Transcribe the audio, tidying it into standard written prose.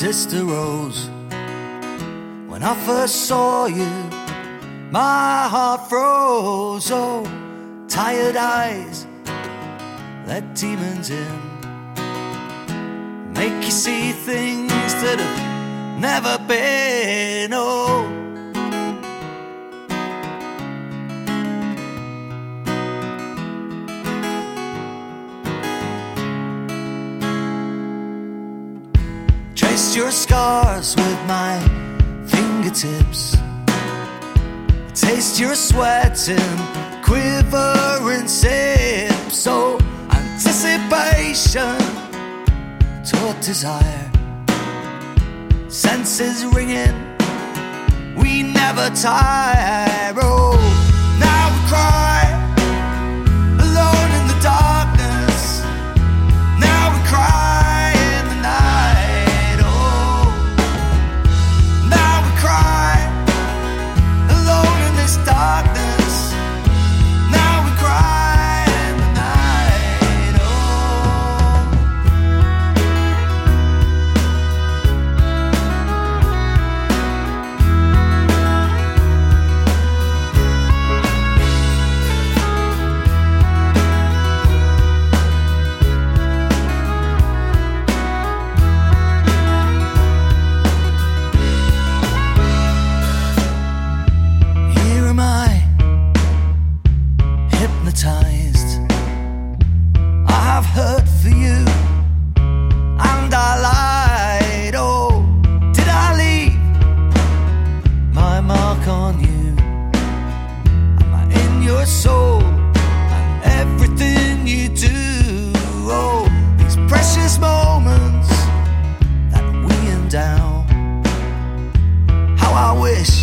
Sister Rose, when I first saw you, my heart froze. Oh, tired eyes let demons in, make you see things that have never been. Oh, traced your scars with my fingertips, taste your sweat and quivering sips. So anticipation taught desire, senses ringing, we never tire. Oh, now we cry alone in the darkness, now we cry in the night. Oh, now we cry alone in this darkness, now we cry in the night. Oh, here am I, hypnotized. I have hurt for you, and I lied. Oh, did I leave my mark on you? Am I in your soul and everything you do? Oh, these precious moments that we endow, how I wish